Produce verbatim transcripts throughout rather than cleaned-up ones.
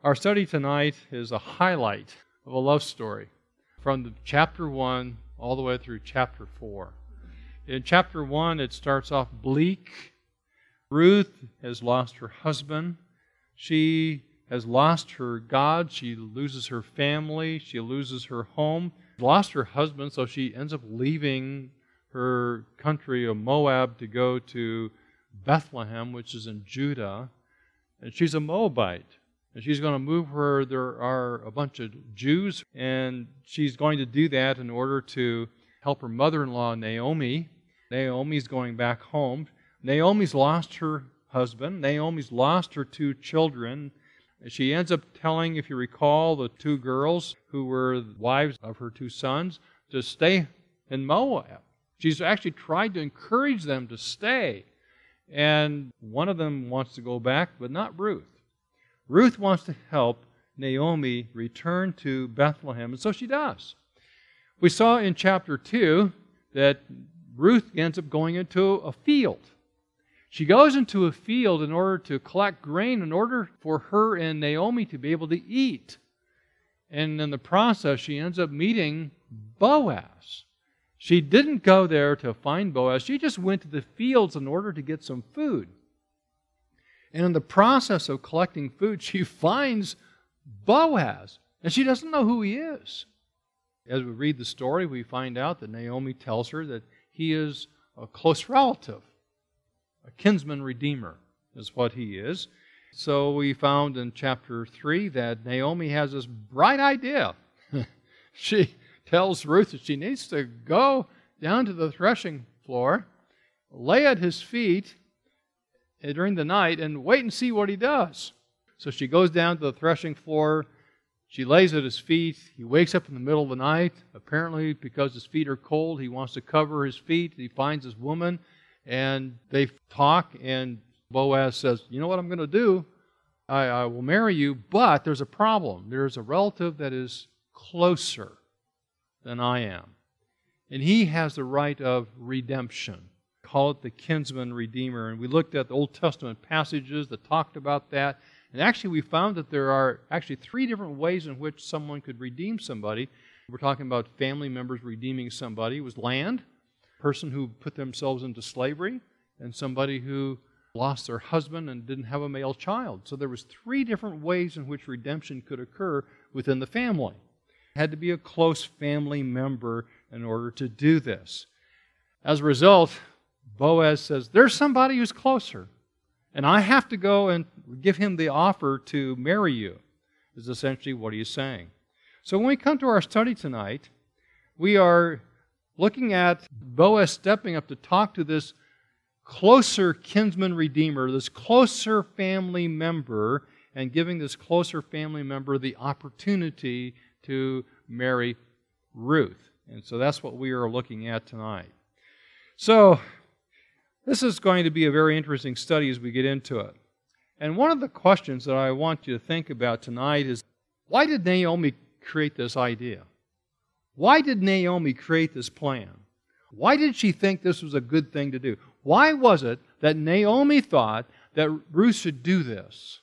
Our study tonight is a highlight of a love story from the chapter one all the way through chapter four. In chapter one, it starts off bleak. Ruth has lost her husband. She has lost her God. She loses her family. She loses her home. Lost her husband, so she ends up leaving her country of Moab to go to Bethlehem, which is in Judah. And she's a Moabite. And she's going to move where there are a bunch of Jews, and she's going to do that in order to help her mother-in-law, Naomi. Naomi's going back home. Naomi's lost her husband. Naomi's lost her two children. She ends up telling, if you recall, the two girls who were wives of her two sons to stay in Moab. She's actually tried to encourage them to stay. And one of them wants to go back, but not Ruth. Ruth wants to help Naomi return to Bethlehem, and so she does. We saw in chapter two that Ruth ends up going into a field. She goes into a field in order to collect grain in order for her and Naomi to be able to eat. And in the process, she ends up meeting Boaz. She didn't go there to find Boaz. She just went to the fields in order to get some food. And in the process of collecting food, she finds Boaz. And she doesn't know who he is. As we read the story, we find out that Naomi tells her that he is a close relative. A kinsman redeemer is what he is. So we found in chapter three that Naomi has this bright idea. She tells Ruth that she needs to go down to the threshing floor, lay at his feet during the night, and wait and see what he does. So she goes down to the threshing floor. She lays at his feet. He wakes up in the middle of the night. Apparently, because his feet are cold, he wants to cover his feet. He finds this woman, and they talk, and Boaz says, you know what I'm going to do? I, I will marry you, but there's a problem. There's a relative that is closer than I am. And he has the right of redemption. Call it the kinsman redeemer. And we looked at the Old Testament passages that talked about that. And actually we found that there are actually three different ways in which someone could redeem somebody. We're talking about family members redeeming somebody. It was land, a person who put themselves into slavery, and somebody who lost their husband and didn't have a male child. So there was three different ways in which redemption could occur within the family. It had to be a close family member in order to do this. As a result, Boaz says, there's somebody who's closer, and I have to go and give him the offer to marry you, is essentially what he's saying. So when we come to our study tonight, we are looking at Boaz stepping up to talk to this closer kinsman redeemer, this closer family member, and giving this closer family member the opportunity to marry Ruth. And so that's what we are looking at tonight. So this is going to be a very interesting study as we get into it. And one of the questions that I want you to think about tonight is, why did Naomi create this idea? Why did Naomi create this plan? Why did she think this was a good thing to do? Why was it that Naomi thought that Ruth should do this?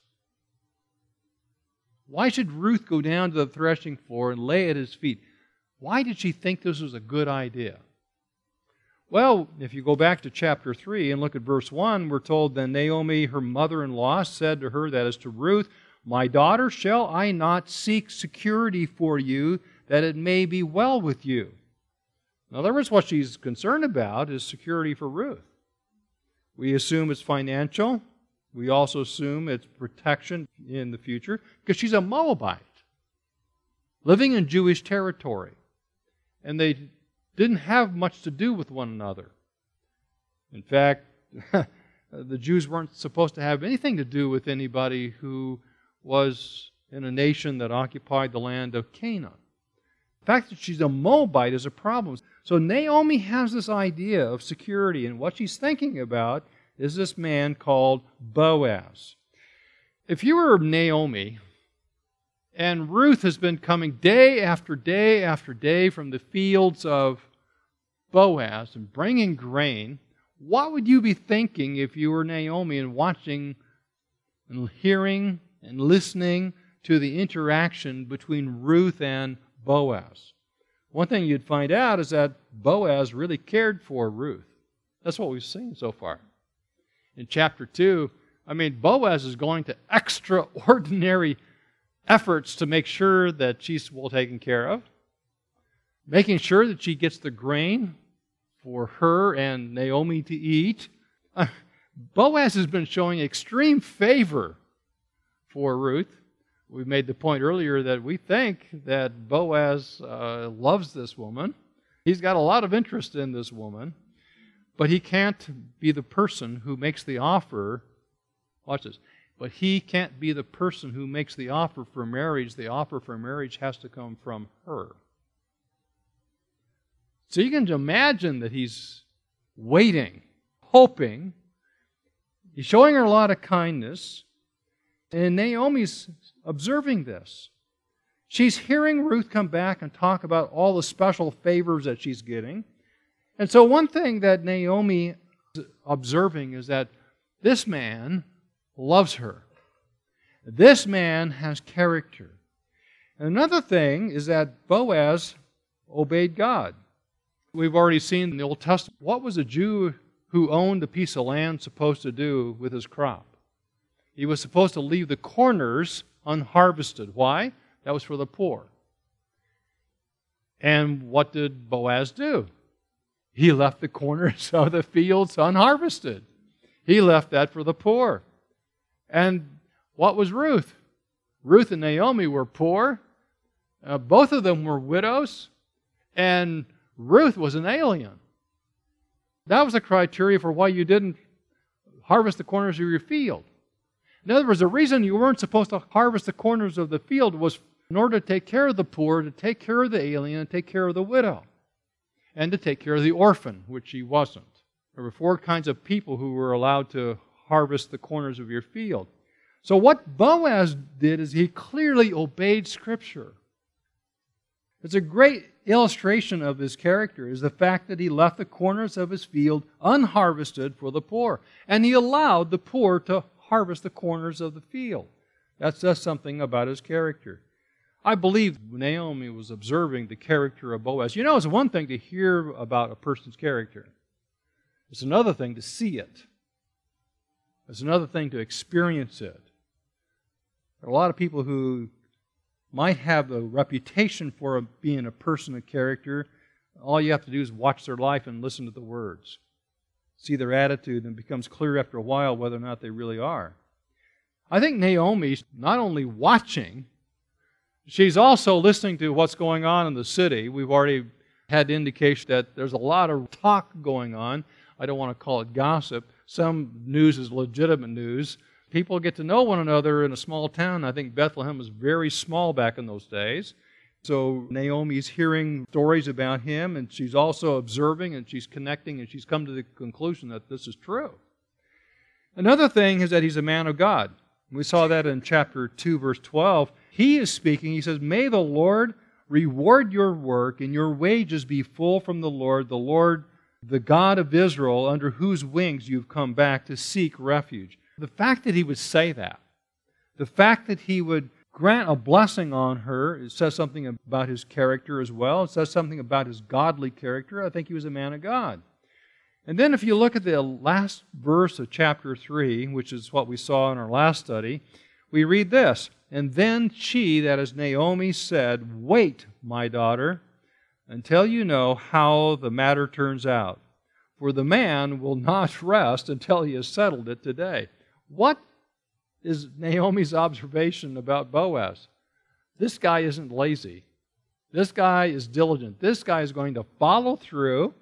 Why should Ruth go down to the threshing floor and lay at his feet? Why did she think this was a good idea? Well, if you go back to chapter three and look at verse one, we're told that Naomi, her mother-in-law, said to her, that is to Ruth, my daughter, shall I not seek security for you, that it may be well with you? In other words, what she's concerned about is security for Ruth. We assume it's financial. We also assume it's protection in the future, because she's a Moabite, living in Jewish territory. And they didn't have much to do with one another. In fact, the Jews weren't supposed to have anything to do with anybody who was in a nation that occupied the land of Canaan. The fact that she's a Moabite is a problem. So Naomi has this idea of security, and what she's thinking about is this man called Boaz. If you were Naomi, and Ruth has been coming day after day after day from the fields of Boaz and bringing grain, what would you be thinking if you were Naomi and watching and hearing and listening to the interaction between Ruth and Boaz. One thing you'd find out is that Boaz really cared for Ruth. That's what we've seen so far. In chapter two, I mean, Boaz is going to extraordinary efforts to make sure that she's well taken care of, making sure that she gets the grain for her and Naomi to eat. Uh, Boaz has been showing extreme favor for Ruth. We made the point earlier that we think that Boaz uh, loves this woman. He's got a lot of interest in this woman, but he can't be the person who makes the offer. Watch this. But he can't be the person who makes the offer for marriage. The offer for marriage has to come from her. So you can imagine that he's waiting, hoping. He's showing her a lot of kindness. And Naomi's observing this. She's hearing Ruth come back and talk about all the special favors that she's getting. And so one thing that Naomi is observing is that this man loves her. This man has character. And another thing is that Boaz obeyed God. We've already seen in the Old Testament, what was a Jew who owned a piece of land supposed to do with his crop? He was supposed to leave the corners unharvested. Why? That was for the poor. And what did Boaz do? He left the corners of the fields unharvested. He left that for the poor. And what was Ruth? Ruth and Naomi were poor. Uh, both of them were widows. And Ruth was an alien. That was the criteria for why you didn't harvest the corners of your field. In other words, the reason you weren't supposed to harvest the corners of the field was in order to take care of the poor, to take care of the alien, and take care of the widow, and to take care of the orphan, which he wasn't. There were four kinds of people who were allowed to harvest the corners of your field. So what Boaz did is he clearly obeyed Scripture. It's a great illustration of his character is the fact that he left the corners of his field unharvested for the poor. And he allowed the poor to harvest the corners of the field. That says something about his character. I believe Naomi was observing the character of Boaz. You know, it's one thing to hear about a person's character. It's another thing to see it. It's another thing to experience it. There are a lot of people who might have a reputation for being a person of character. All you have to do is watch their life and listen to the words. See their attitude, and it becomes clear after a while whether or not they really are. I think Naomi's not only watching, she's also listening to what's going on in the city. We've already had indication that there's a lot of talk going on. I don't want to call it gossip. Some news is legitimate news. People get to know one another in a small town. I think Bethlehem was very small back in those days. So Naomi's hearing stories about him, and she's also observing, and she's connecting, and she's come to the conclusion that this is true. Another thing is that he's a man of God. We saw that in chapter two, verse twelve. He is speaking. He says, "May the Lord reward your work, and your wages be full from the Lord, the Lord, the God of Israel, under whose wings you've come back to seek refuge." The fact that he would say that, the fact that he would grant a blessing on her, it says something about his character as well. It says something about his godly character. I think he was a man of God. And then if you look at the last verse of chapter three, which is what we saw in our last study, we read this, "And then she," that is Naomi, said, "Wait, my daughter, until you know how the matter turns out. For the man will not rest until he has settled it today." What is Naomi's observation about Boaz? This guy isn't lazy. This guy is diligent. This guy is going to follow through.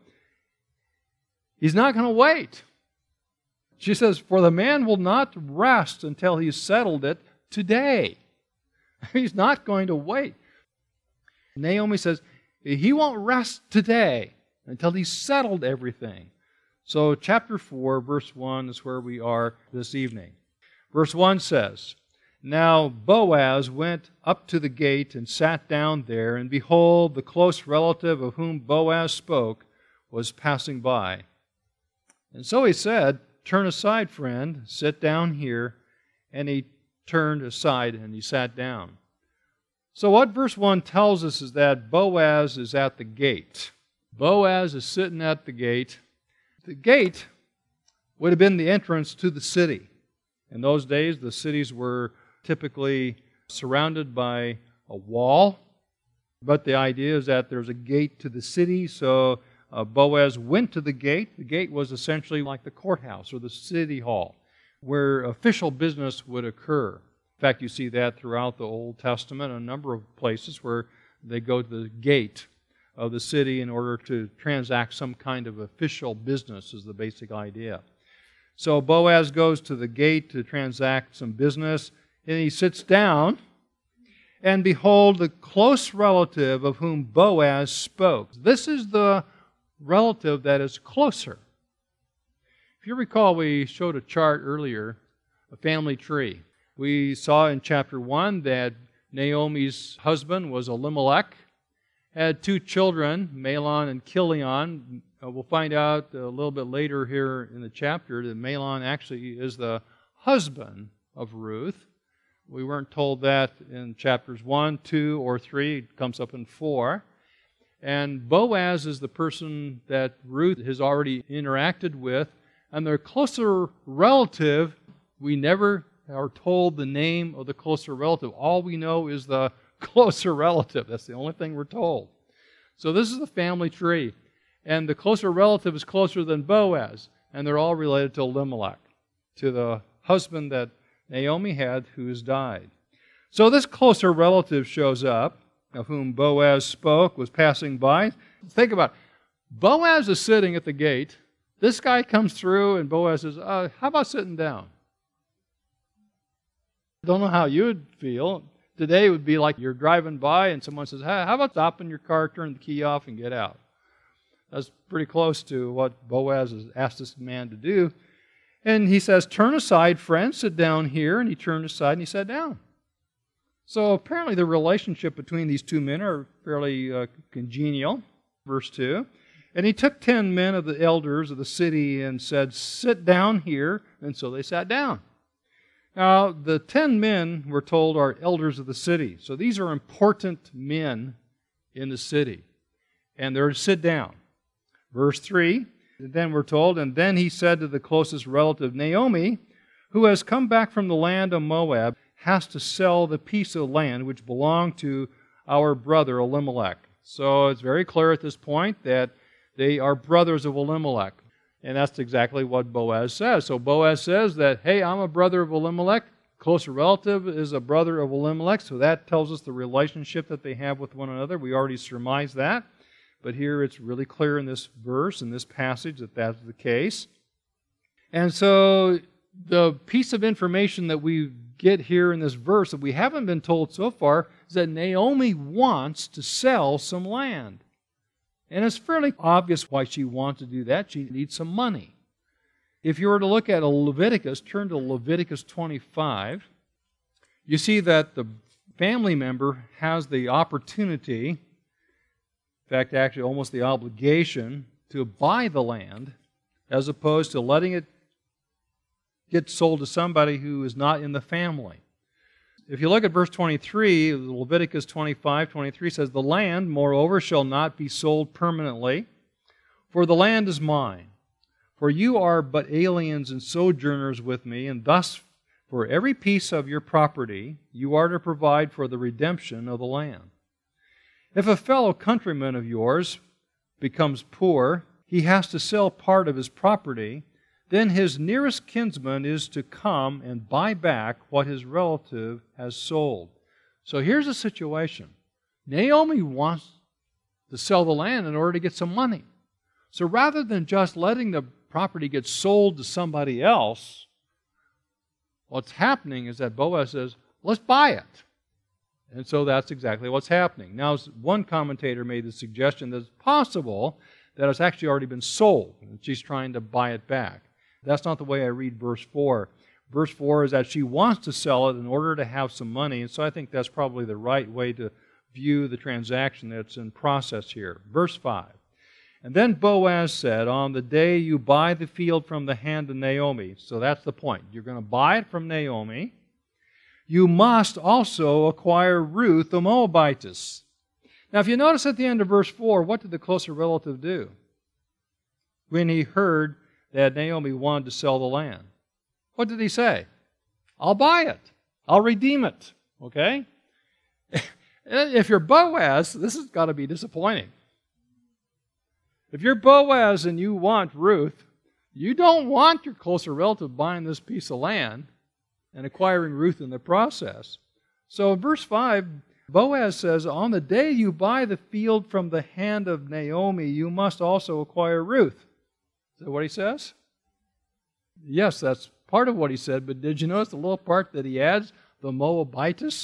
He's not going to wait. She says, "For the man will not rest until he's settled it today." He's not going to wait. Naomi says, he won't rest today until he's settled everything. So chapter four, verse one is where we are this evening. Verse one says, "Now Boaz went up to the gate and sat down there, and behold, the close relative of whom Boaz spoke was passing by. And so he said, 'Turn aside, friend, sit down here.' And he turned aside and he sat down. So what verse one tells us is that Boaz is at the gate. Boaz is sitting at the gate. The gate would have been the entrance to the city. In those days, the cities were typically surrounded by a wall, but the idea is that there's a gate to the city, so uh, Boaz went to the gate. The gate was essentially like the courthouse or the city hall, where official business would occur. In fact, you see that throughout the Old Testament, a number of places where they go to the gate of the city in order to transact some kind of official business is the basic idea. So Boaz goes to the gate to transact some business, and he sits down, and behold, the close relative of whom Boaz spoke. This is the relative that is closer. If you recall, we showed a chart earlier, a family tree. We saw in chapter one that Naomi's husband was Elimelech, had two children, Mahlon and Chilion. Uh, we'll find out a little bit later here in the chapter that Mahlon actually is the husband of Ruth. We weren't told that in chapters one, two, or three. It comes up in four. And Boaz is the person that Ruth has already interacted with. And their closer relative, we never are told the name of the closer relative. All we know is the closer relative. That's the only thing we're told. So this is the family tree. And the closer relative is closer than Boaz. And they're all related to Elimelech, to the husband that Naomi had who has died. So this closer relative shows up, of whom Boaz spoke, was passing by. Think about it. Boaz is sitting at the gate. This guy comes through and Boaz says, uh, how about sitting down? I don't know how you would feel. Today it would be like you're driving by and someone says, hey, how about stopping your car, turn the key off, and get out? That's pretty close to what Boaz has asked this man to do. And he says, turn aside, friend, sit down here. And he turned aside and he sat down. So apparently the relationship between these two men are fairly uh, congenial. Verse two. And he took ten men of the elders of the city and said, sit down here. And so they sat down. Now, the ten men, we're told, are elders of the city. So these are important men in the city. And they're to sit down. Verse three, then we're told, and then he said to the closest relative, Naomi, who has come back from the land of Moab, has to sell the piece of land which belonged to our brother Elimelech. So it's very clear at this point that they are brothers of Elimelech. And that's exactly what Boaz says. So Boaz says that, hey, I'm a brother of Elimelech. Closer relative is a brother of Elimelech. So that tells us the relationship that they have with one another. We already surmised that. But here it's really clear in this verse, in this passage, that that's the case. And so the piece of information that we get here in this verse that we haven't been told so far is that Naomi wants to sell some land. And it's fairly obvious why she wants to do that. She needs some money. If you were to look at Leviticus, turn to Leviticus twenty-five, you see that the family member has the opportunity, in fact, actually almost the obligation, to buy the land as opposed to letting it get sold to somebody who is not in the family. If you look at verse twenty-three, Leviticus twenty-five, twenty-three says, the land, moreover, shall not be sold permanently, for the land is mine. For you are but aliens and sojourners with me, and thus for every piece of your property you are to provide for the redemption of the land. If a fellow countryman of yours becomes poor, he has to sell part of his property, then his nearest kinsman is to come and buy back what his relative has sold. So here's the situation. Naomi wants to sell the land in order to get some money. So rather than just letting the property get sold to somebody else, what's happening is that Boaz says, let's buy it. And so that's exactly what's happening. Now, one commentator made the suggestion that it's possible that it's actually already been sold, and she's trying to buy it back. That's not the way I read verse four. Verse four is that she wants to sell it in order to have some money, and so I think that's probably the right way to view the transaction that's in process here. Verse five. And then Boaz said, on the day you buy the field from the hand of Naomi, so that's the point. You're going to buy it from Naomi. you must also acquire Ruth the Moabitess. Now, if you notice at the end of verse four, what did the closer relative do when he heard that Naomi wanted to sell the land? What did he say? I'll buy it. I'll redeem it. Okay? If you're Boaz, this has got to be disappointing. If you're Boaz and you want Ruth, you don't want your closer relative buying this piece of land and acquiring Ruth in the process. So in verse five, Boaz says, on the day you buy the field from the hand of Naomi, you must also acquire Ruth. Is that what he says? Yes, that's part of what he said, but did you notice the little part that he adds? The Moabitess?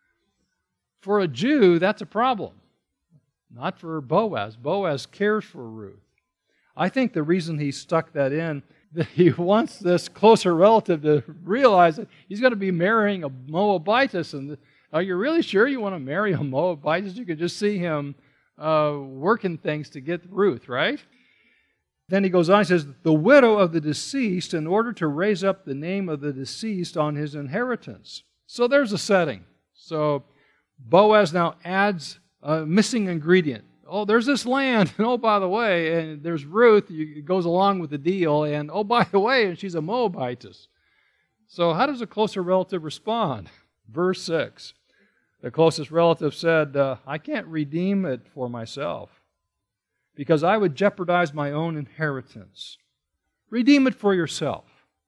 For a Jew, that's a problem. Not for Boaz. Boaz cares for Ruth. I think the reason he stuck that in, that he wants this closer relative to realize that he's going to be marrying a Moabitess. And are you really sure you want to marry a Moabitess? You could just see him uh, working things to get Ruth, right? Then he goes on, he says, the widow of the deceased, in order to raise up the name of the deceased on his inheritance. So there's a setting. So Boaz now adds a missing ingredient. Oh, there's this land, and oh, by the way, and there's Ruth, it goes along with the deal, and oh, by the way, and she's a Moabitess. So how does a closer relative respond? Verse six, the closest relative said, uh, I can't redeem it for myself, because I would jeopardize my own inheritance. Redeem it for yourself.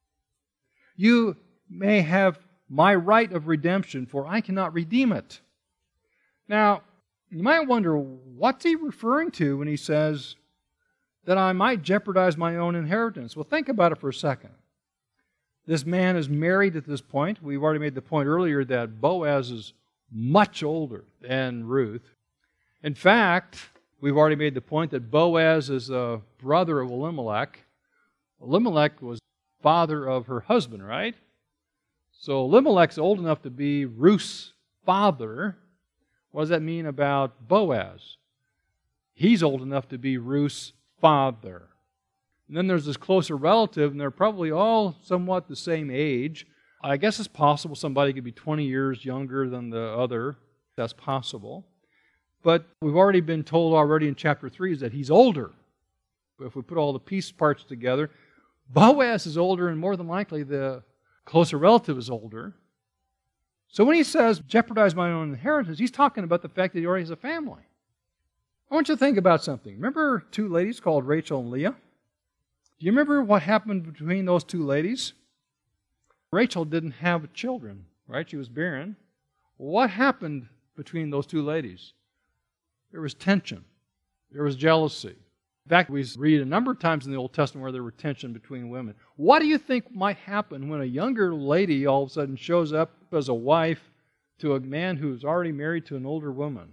You may have my right of redemption, for I cannot redeem it. Now, you might wonder, what's he referring to when he says that I might jeopardize my own inheritance? Well, think about it for a second. This man is married at this point. We've already made the point earlier that Boaz is much older than Ruth. In fact, we've already made the point that Boaz is a brother of Elimelech. Elimelech was father of her husband, right? So Elimelech's old enough to be Ruth's father. What does that mean about Boaz? He's old enough to be Ruth's father. And then there's this closer relative, and they're probably all somewhat the same age. I guess it's possible somebody could be twenty years younger than the other. That's possible. But we've already been told already in chapter three is that he's older. If we put all the piece parts together, Boaz is older, and more than likely the closer relative is older. So when he says, jeopardize my own inheritance, he's talking about the fact that he already has a family. I want you to think about something. Remember two ladies called Rachel and Leah? Do you remember what happened between those two ladies? Rachel didn't have children, right? She was barren. What happened between those two ladies? There was tension. There was jealousy. In fact, we read a number of times in the Old Testament where there were tension between women. What do you think might happen when a younger lady all of a sudden shows up as a wife to a man who's already married to an older woman?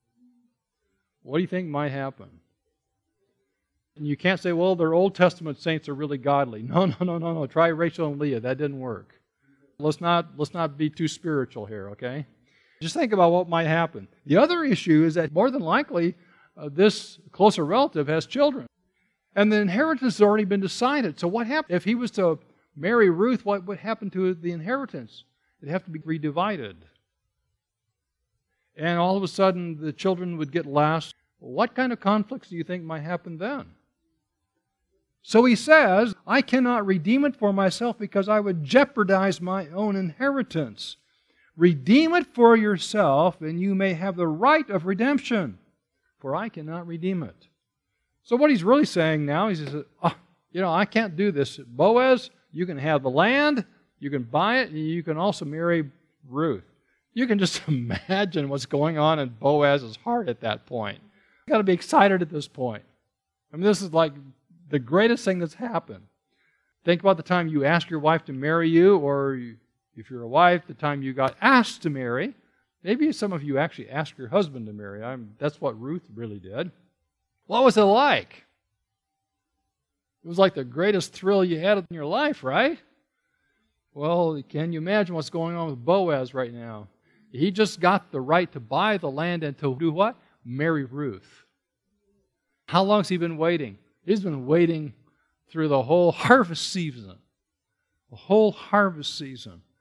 What do you think might happen? And you can't say, well, their Old Testament saints are really godly. No, no, no, no, no. Try Rachel and Leah. That didn't work. Let's not, let's not be too spiritual here, okay? Just think about what might happen. The other issue is that more than likely, Uh, this closer relative has children. And the inheritance has already been decided. So what happened? If he was to marry Ruth, what would happen to the inheritance? It'd have to be redivided. And all of a sudden, the children would get less. What kind of conflicts do you think might happen then? So he says, I cannot redeem it for myself because I would jeopardize my own inheritance. Redeem it for yourself, and you may have the right of redemption. For I cannot redeem it. So what he's really saying now, he says, oh, you know, I can't do this. Boaz, you can have the land, you can buy it, and you can also marry Ruth. You can just imagine what's going on in Boaz's heart at that point. You've got to be excited at this point. I mean, this is like the greatest thing that's happened. Think about the time you asked your wife to marry you, or you, if you're a wife, the time you got asked to marry. Maybe some of you actually asked your husband to marry. I'm, that's what Ruth really did. What was it like? It was like the greatest thrill you had in your life, right? Well, can you imagine what's going on with Boaz right now? He just got the right to buy the land and to do what? Marry Ruth. How long has he been waiting? He's been waiting through the whole harvest season. The whole harvest season.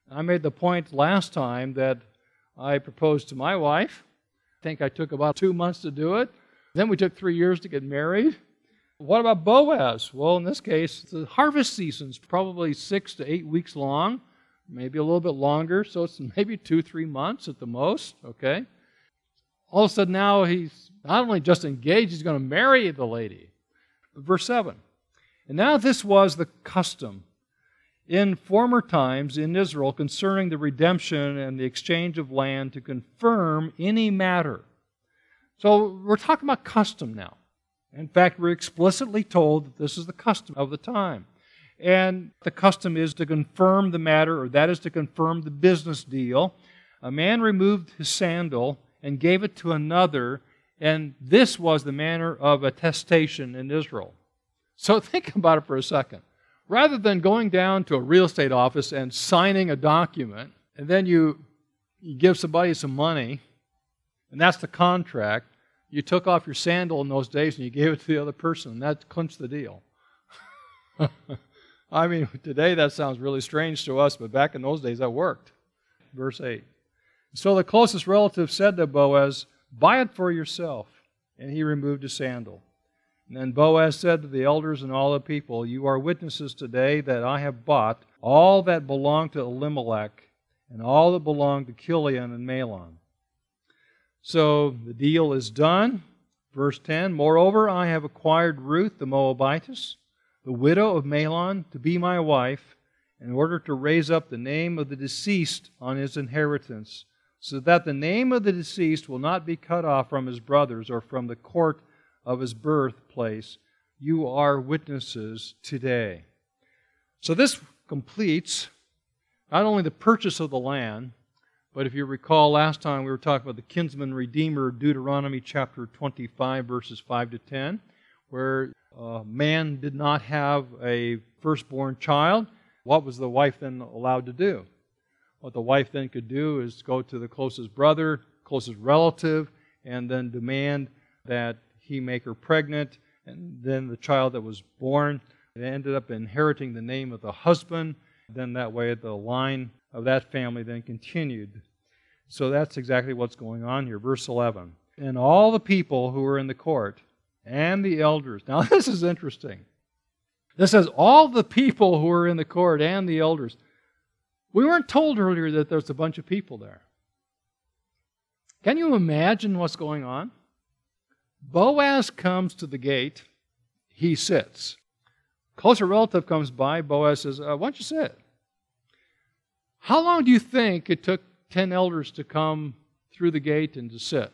I made the point last time that I proposed to my wife. I think I took about two months to do it. Then we took three years to get married. What about Boaz? Well, in this case, the harvest season's probably six to eight weeks long, maybe a little bit longer, so it's maybe two, three months at the most, okay? All of a sudden now he's not only just engaged, he's going to marry the lady. Verse seven. And now this was the custom in former times in Israel concerning the redemption and the exchange of land to confirm any matter. So we're talking about custom now. In fact, we're explicitly told that this is the custom of the time. And the custom is to confirm the matter, or that is to confirm the business deal. A man removed his sandal and gave it to another, and this was the manner of attestation in Israel. So think about it for a second. Rather than going down to a real estate office and signing a document, and then you, you give somebody some money, and that's the contract, you took off your sandal in those days and you gave it to the other person, and that clinched the deal. I mean, today that sounds really strange to us, but back in those days that worked. Verse eight. So the closest relative said to Boaz, "Buy it for yourself." And he removed his sandal. And then Boaz said to the elders and all the people, "You are witnesses today that I have bought all that belonged to Elimelech and all that belonged to Chilion and Mahlon." So the deal is done. Verse ten, "Moreover, I have acquired Ruth the Moabitess, the widow of Mahlon, to be my wife, in order to raise up the name of the deceased on his inheritance, so that the name of the deceased will not be cut off from his brothers or from the court of his birthplace. You are witnesses today." So this completes not only the purchase of the land, but if you recall last time we were talking about the kinsman redeemer, Deuteronomy chapter twenty-five, verses five to ten, where a man did not have a firstborn child. What was the wife then allowed to do? What the wife then could do is go to the closest brother, closest relative, and then demand that he make her pregnant, and then the child that was born ended up inheriting the name of the husband. Then that way the line of that family then continued. So that's exactly what's going on here. Verse eleven. "And all the people who were in the court and the elders." Now this is interesting. This says all the people who were in the court and the elders. We weren't told earlier that there's a bunch of people there. Can you imagine what's going on? Boaz comes to the gate. He sits. Closer relative comes by. Boaz says, uh, "Why don't you sit?" How long do you think it took ten elders to come through the gate and to sit?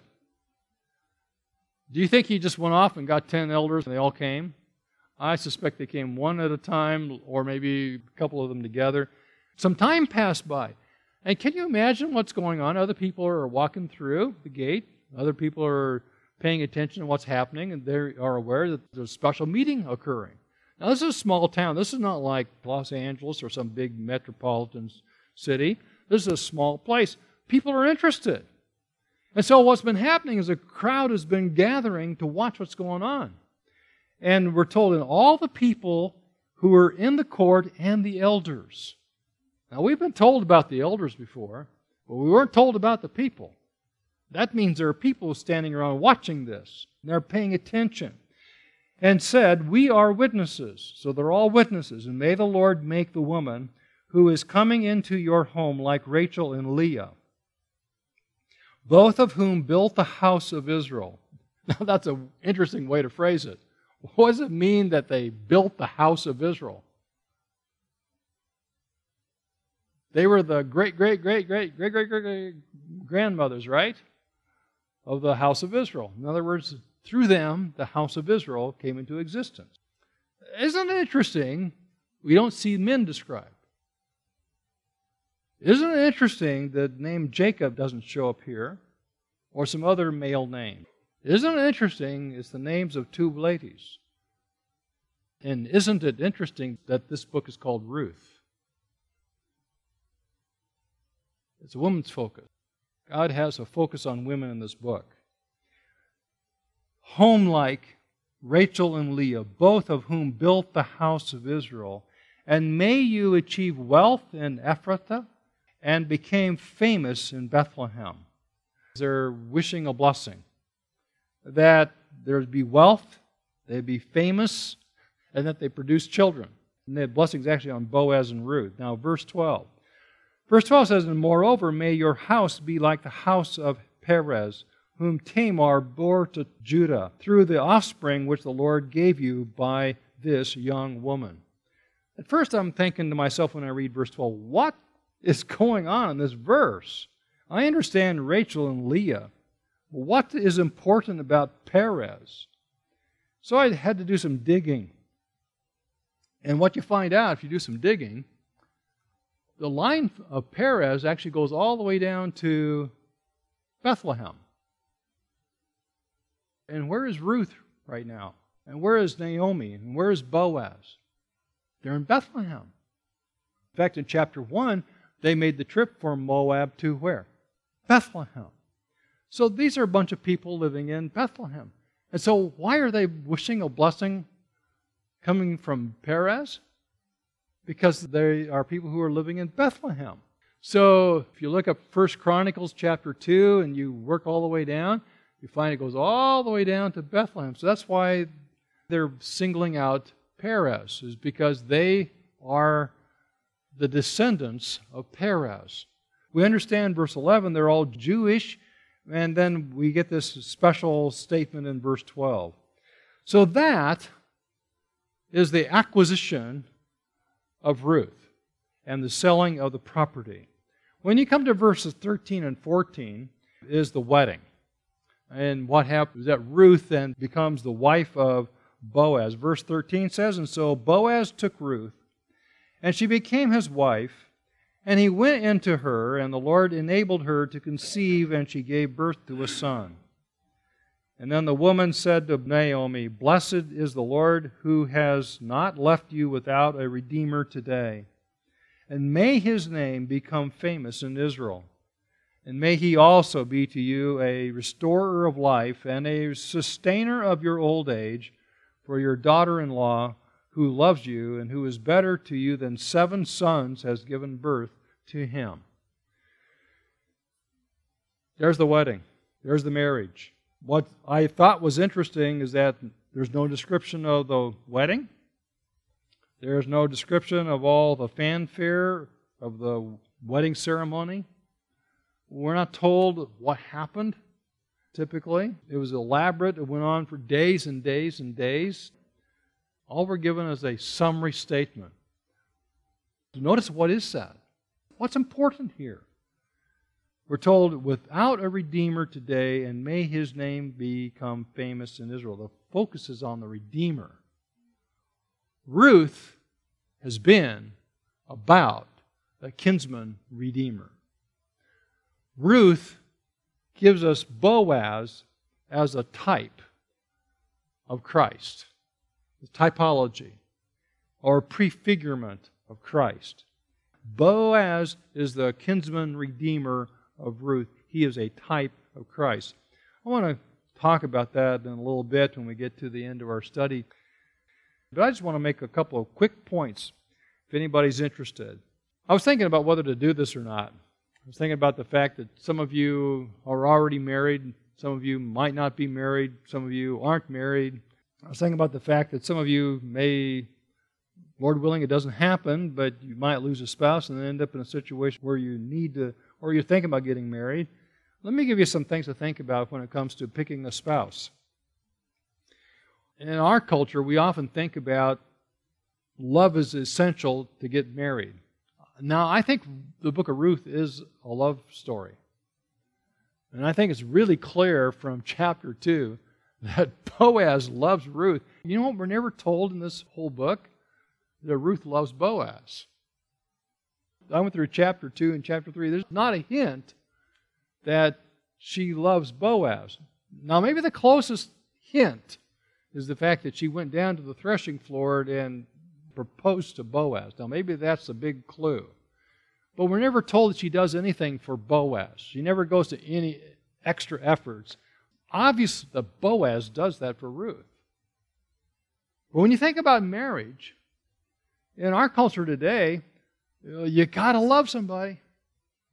Do you think he just went off and got ten elders and they all came? I suspect they came one at a time, or maybe a couple of them together. Some time passed by. And can you imagine what's going on? Other people are walking through the gate. Other people are paying attention to what's happening, and they are aware that there's a special meeting occurring. Now, this is a small town. This is not like Los Angeles or some big metropolitan city. This is a small place. People are interested. And so what's been happening is a crowd has been gathering to watch what's going on. And we're told, in all the people who were in the court and the elders. Now, we've been told about the elders before, but we weren't told about the people. That means there are people standing around watching this. And they're paying attention. And said, "We are witnesses." So they're all witnesses. "And may the Lord make the woman who is coming into your home like Rachel and Leah, both of whom built the house of Israel." Now that's an interesting way to phrase it. What does it mean that they built the house of Israel? They were the great, great, great, great, great, great, great, great grandmothers, right? Of the house of Israel. In other words, through them, the house of Israel came into existence. Isn't it interesting? We don't see men described. Isn't it interesting that the name Jacob doesn't show up here, or some other male name? Isn't it interesting it's the names of two ladies? And isn't it interesting that this book is called Ruth? It's a woman's focus. God has a focus on women in this book. Home-like Rachel and Leah, both of whom built the house of Israel. And may you achieve wealth in Ephrathah, and became famous in Bethlehem. They're wishing a blessing, that there'd be wealth, they'd be famous, and that they produce children. And the blessing's actually on Boaz and Ruth. Now, verse twelve. Verse twelve says, "And moreover, may your house be like the house of Perez, whom Tamar bore to Judah, through the offspring which the Lord gave you by this young woman." At first I'm thinking to myself when I read verse twelve, what is going on in this verse? I understand Rachel and Leah. What is important about Perez? So I had to do some digging. And what you find out if you do some digging, the line of Perez actually goes all the way down to Bethlehem. And where is Ruth right now? And where is Naomi? And where is Boaz? They're in Bethlehem. In fact, in chapter one, they made the trip from Moab to where? Bethlehem. So these are a bunch of people living in Bethlehem. And so why are they wishing a blessing coming from Perez? Because they are people who are living in Bethlehem. So if you look up First Chronicles chapter two and you work all the way down, you find it goes all the way down to Bethlehem. So that's why they're singling out Perez, is because they are the descendants of Perez. We understand verse eleven, they're all Jewish, and then we get this special statement in verse twelve. So that is the acquisition of Ruth and the selling of the property. When you come to verses thirteen and fourteen, is the wedding. And what happens is that Ruth then becomes the wife of Boaz. Verse thirteen says, "And so Boaz took Ruth, and she became his wife, and he went into her, and the Lord enabled her to conceive, and she gave birth to a son. And then the woman said to Naomi, 'Blessed is the Lord who has not left you without a redeemer today. And may his name become famous in Israel. And may he also be to you a restorer of life and a sustainer of your old age, for your daughter-in-law, who loves you and who is better to you than seven sons, has given birth to him.'" There's the wedding. There's the marriage. What I thought was interesting is that there's no description of the wedding. There's no description of all the fanfare of the wedding ceremony. We're not told what happened, typically. It was elaborate. It went on for days and days and days. All we're given is a summary statement. Notice what is said. What's important here? We're told, "Without a Redeemer today, and may his name become famous in Israel." The focus is on the Redeemer. Ruth has been about a kinsman redeemer. Ruth gives us Boaz as a type of Christ, the typology or prefigurement of Christ. Boaz is the kinsman redeemer of Ruth. He is a type of Christ. I want to talk about that in a little bit when we get to the end of our study. But I just want to make a couple of quick points if anybody's interested. I was thinking about whether to do this or not. I was thinking about the fact that some of you are already married, some of you might not be married, some of you aren't married. I was thinking about the fact that some of you may, Lord willing, it doesn't happen, but you might lose a spouse and then end up in a situation where you need to, or you're thinking about getting married. Let me give you some things to think about when it comes to picking a spouse. In our culture, we often think about love is essential to get married. Now, I think the book of Ruth is a love story. And I think it's really clear from chapter two that Boaz loves Ruth. You know what we're never told in this whole book? That Ruth loves Boaz. I went through chapter two and chapter three. There's not a hint that she loves Boaz. Now, maybe the closest hint is the fact that she went down to the threshing floor and proposed to Boaz. Now, maybe that's a big clue. But we're never told that she does anything for Boaz. She never goes to any extra efforts. Obviously, that Boaz does that for Ruth. But when you think about marriage, in our culture today, you got to love somebody.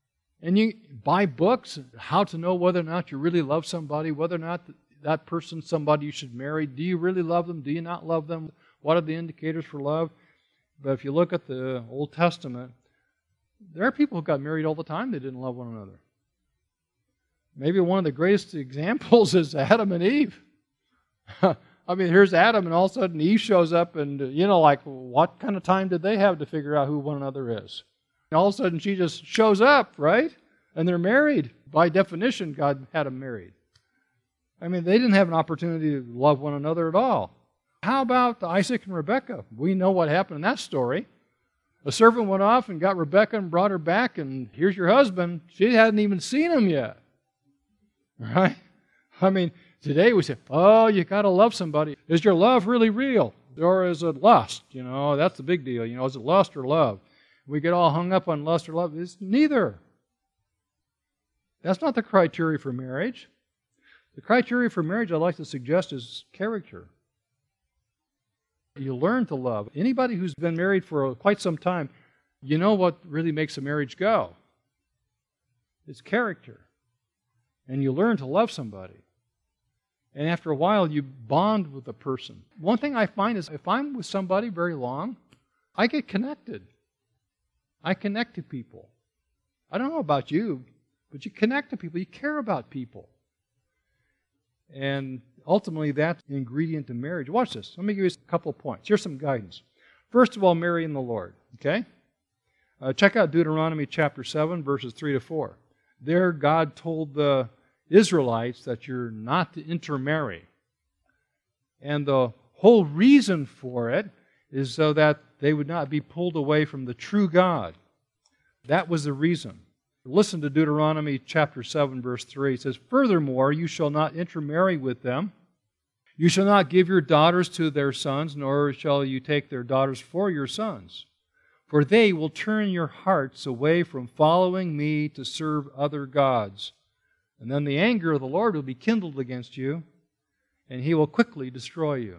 And you buy books, how to know whether or not you really love somebody, whether or not that person's somebody you should marry. Do you really love them? Do you not love them? What are the indicators for love? But if you look at the Old Testament, there are people who got married all the time that didn't love one another. Maybe one of the greatest examples is Adam and Eve. I mean, here's Adam, and all of a sudden Eve shows up, and, you know, like, what kind of time did they have to figure out who one another is? And all of a sudden she just shows up, right? And they're married. By definition, God had them married. I mean, they didn't have an opportunity to love one another at all. How about Isaac and Rebekah? We know what happened in that story. A servant went off and got Rebekah and brought her back, and here's your husband. She hadn't even seen him yet. Right? I mean, today we say, oh, you got to love somebody. Is your love really real? Or is it lust? You know, that's the big deal. You know, is it lust or love? We get all hung up on lust or love. It's neither. That's not the criteria for marriage. The criteria for marriage, I'd like to suggest, is character. You learn to love. Anybody who's been married for quite some time, you know what really makes a marriage go. It's character. And you learn to love somebody. And after a while, you bond with a person. One thing I find is if I'm with somebody very long, I get connected. I connect to people. I don't know about you, but you connect to people. You care about people. And ultimately, that's the ingredient to marriage. Watch this. Let me give you a couple of points. Here's some guidance. First of all, marry in the Lord. Okay? Uh, check out Deuteronomy chapter seven, verses three to four. There, God told the Israelites that you're not to intermarry. And the whole reason for it is so that they would not be pulled away from the true God. That was the reason. Listen to Deuteronomy chapter seven, verse three. It says, "Furthermore, you shall not intermarry with them. You shall not give your daughters to their sons, nor shall you take their daughters for your sons. For they will turn your hearts away from following me to serve other gods. And then the anger of the Lord will be kindled against you, and He will quickly destroy you."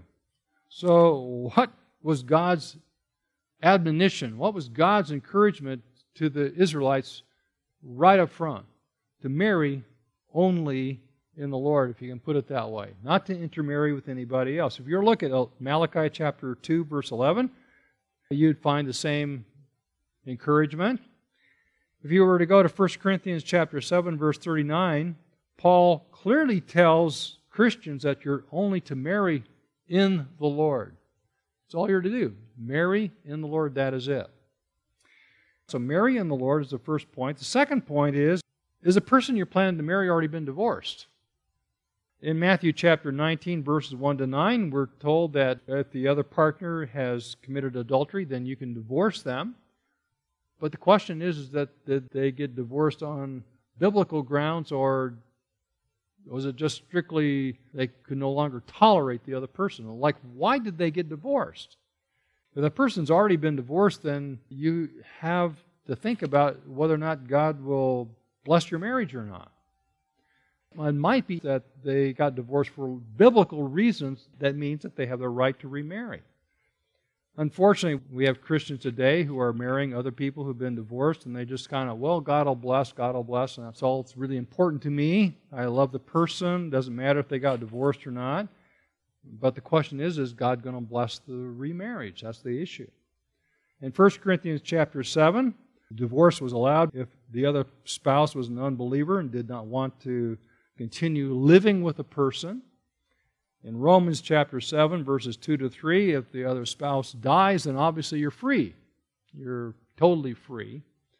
So what was God's admonition? What was God's encouragement to the Israelites right up front? To marry only in the Lord, if you can put it that way. Not to intermarry with anybody else. If you look at Malachi chapter two, verse eleven, you'd find the same encouragement. If you were to go to First Corinthians chapter seven, verse thirty-nine, Paul clearly tells Christians that you're only to marry in the Lord. That's all you're to do. Marry in the Lord, that is it. So marry in the Lord is the first point. The second point is, is the person you're planning to marry already been divorced? In Matthew chapter nineteen, verses one to nine, we're told that if the other partner has committed adultery, then you can divorce them. But the question is, is that did they get divorced on biblical grounds, or was it just strictly they could no longer tolerate the other person? Like, why did they get divorced? If the person's already been divorced, then you have to think about whether or not God will bless your marriage or not. It might be that they got divorced for biblical reasons. That means that they have the right to remarry. Unfortunately, we have Christians today who are marrying other people who've been divorced, and they just kind of, well, God will bless, God will bless, and that's all that's really important to me. I love the person. Doesn't matter if they got divorced or not. But the question is, is God going to bless the remarriage? That's the issue. In First Corinthians chapter seven, divorce was allowed if the other spouse was an unbeliever and did not want to continue living with a person. In Romans chapter seven, verses two to three, if the other spouse dies, then obviously you're free. You're totally free.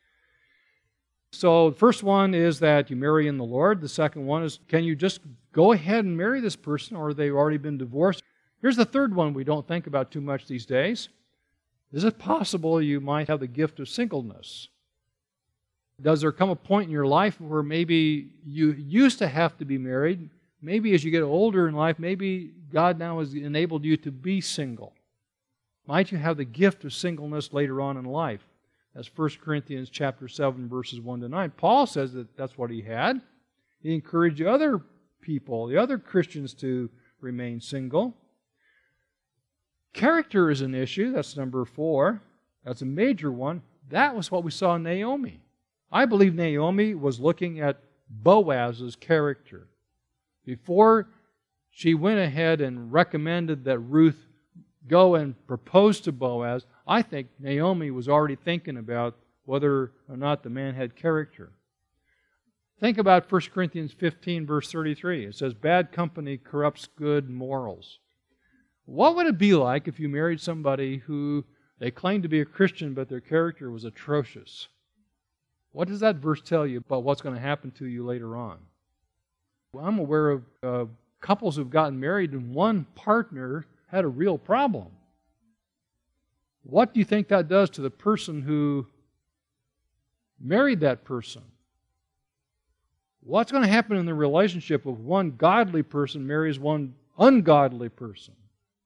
So the first one is that you marry in the Lord. The second one is, can you just go ahead and marry this person, or they've already been divorced? Here's the third one we don't think about too much these days. Is it possible you might have the gift of singleness? Does there come a point in your life where maybe you used to have to be married? Maybe as you get older in life, maybe God now has enabled you to be single. Might you have the gift of singleness later on in life? That's First Corinthians chapter seven, verses one to nine. Paul says that that's what he had. He encouraged the other people, the other Christians, to remain single. Character is an issue. That's number four. That's a major one. That was what we saw in Naomi. I believe Naomi was looking at Boaz's character. Before she went ahead and recommended that Ruth go and propose to Boaz, I think Naomi was already thinking about whether or not the man had character. Think about First Corinthians fifteen, verse thirty-three. It says, bad company corrupts good morals. What would it be like if you married somebody who they claimed to be a Christian, but their character was atrocious? What does that verse tell you about what's going to happen to you later on? Well, I'm aware of uh, couples who've gotten married and one partner had a real problem. What do you think that does to the person who married that person? What's going to happen in the relationship if one godly person marries one ungodly person?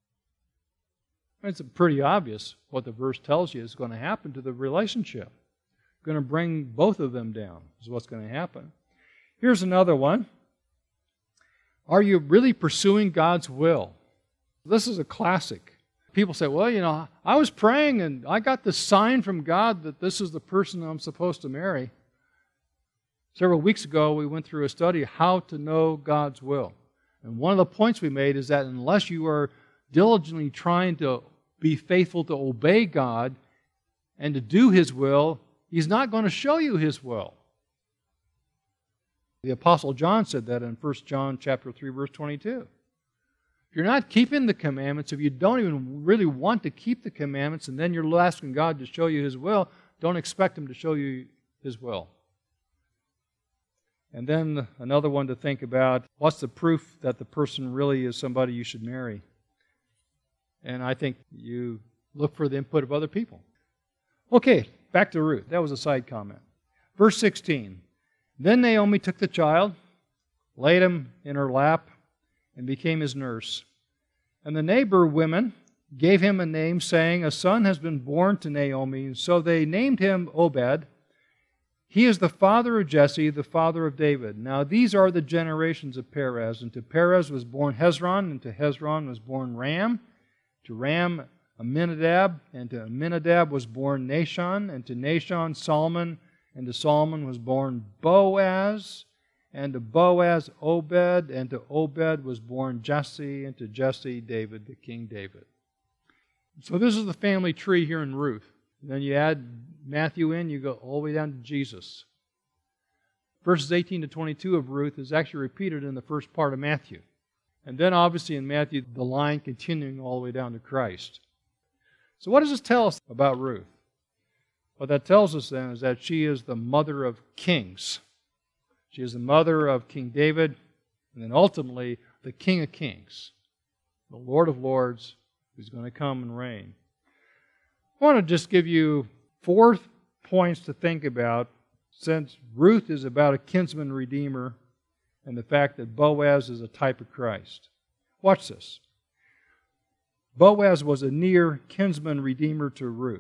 It's pretty obvious what the verse tells you is going to happen to the relationship. It's going to bring both of them down is what's going to happen. Here's another one. Are you really pursuing God's will? This is a classic. People say, well, you know, I was praying and I got this sign from God that this is the person I'm supposed to marry. Several weeks ago, we went through a study of how to know God's will. And one of the points we made is that unless you are diligently trying to be faithful to obey God and to do His will, He's not going to show you His will. The Apostle John said that in First John chapter three, verse twenty-two. If you're not keeping the commandments, if you don't even really want to keep the commandments, and then you're asking God to show you His will, don't expect Him to show you His will. And then another one to think about, what's the proof that the person really is somebody you should marry? And I think you look for the input of other people. Okay, back to Ruth. That was a side comment. Verse sixteen. Then Naomi took the child, laid him in her lap, and became his nurse. And the neighbor women gave him a name, saying, a son has been born to Naomi. So they named him Obed. He is the father of Jesse, the father of David. Now these are the generations of Perez. And to Perez was born Hezron, and to Hezron was born Ram. To Ram, Amminadab, and to Amminadab was born Nahshon, and to Nahshon, Solomon, and to Solomon was born Boaz, and to Boaz, Obed, and to Obed was born Jesse, and to Jesse, David, the King David. So this is the family tree here in Ruth. And then you add Matthew in, you go all the way down to Jesus. Verses eighteen to twenty-two of Ruth is actually repeated in the first part of Matthew. And then obviously in Matthew, the line continuing all the way down to Christ. So what does this tell us about Ruth? What that tells us then is that she is the mother of kings. She is the mother of King David, and then ultimately the King of Kings, the Lord of Lords, who's going to come and reign. I want to just give you four points to think about, since Ruth is about a kinsman redeemer and the fact that Boaz is a type of Christ. Watch this. Boaz was a near kinsman redeemer to Ruth.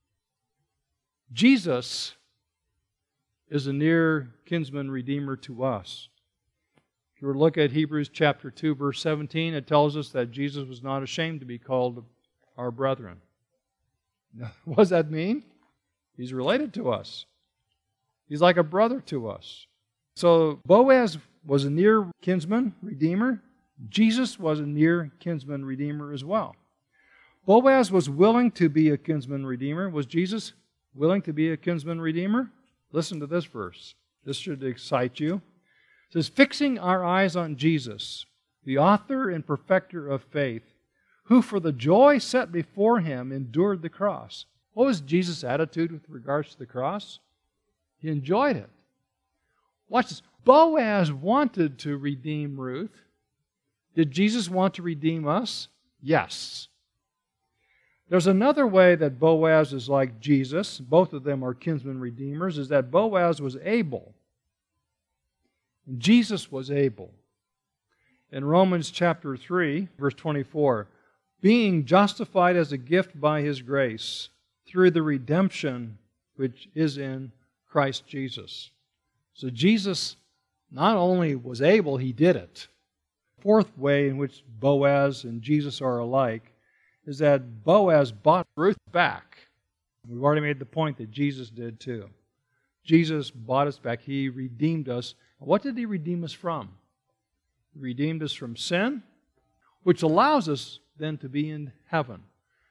Jesus is a near kinsman redeemer to us. If you were to look at Hebrews chapter two, verse seventeen, it tells us that Jesus was not ashamed to be called our brethren. What does that mean? He's related to us. He's like a brother to us. So Boaz was a near kinsman redeemer. Jesus was a near kinsman redeemer as well. Boaz was willing to be a kinsman redeemer. Was Jesus willing to be a kinsman redeemer? Listen to this verse. This should excite you. It says, fixing our eyes on Jesus, the author and perfecter of faith, who for the joy set before Him endured the cross. What was Jesus' attitude with regards to the cross? He enjoyed it. Watch this. Boaz wanted to redeem Ruth. Did Jesus want to redeem us? Yes. There's another way that Boaz is like Jesus. Both of them are kinsman redeemers, is that Boaz was able. And Jesus was able. In Romans chapter three, verse twenty-four, being justified as a gift by His grace through the redemption which is in Christ Jesus. So Jesus not only was able, He did it. Fourth way in which Boaz and Jesus are alike is that Boaz bought Ruth back. We've already made the point that Jesus did too. Jesus bought us back. He redeemed us. What did He redeem us from? He redeemed us from sin, which allows us then to be in heaven.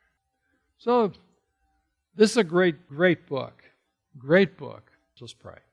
So, this is a great, great book. Great book. Let's pray.